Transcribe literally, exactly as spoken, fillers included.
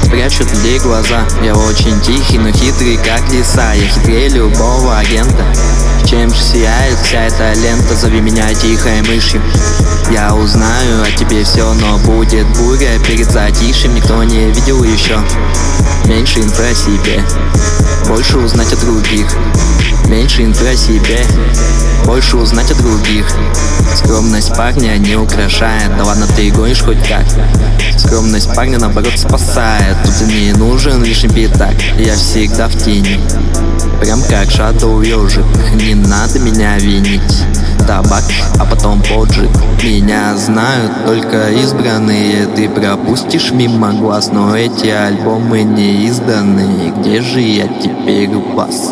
прячут людей глаза. Я очень тихий, но хитрый, как лиса. Я хитрее любого агента. Чем же сияет вся эта лента? Зови меня тихой мышью. Я узнаю о тебе все, но будет буря перед затишьем. Никто не видел еще. Меньше инфы о себе, больше узнать о других. Меньше инфы о себе, больше узнать о других. Скромность парня не украшает. Да ладно, ты гонишь хоть как. Скромность парня наоборот спасает. Тут не нужен лишний пятак. Я всегда в тени, прям как Shadow ежик. Не надо меня винить. Табак, а потом поджиг. Меня знают только избранные. Ты пропустишь мимо глаз, но эти альбомы не изданы. Где же я теперь у вас?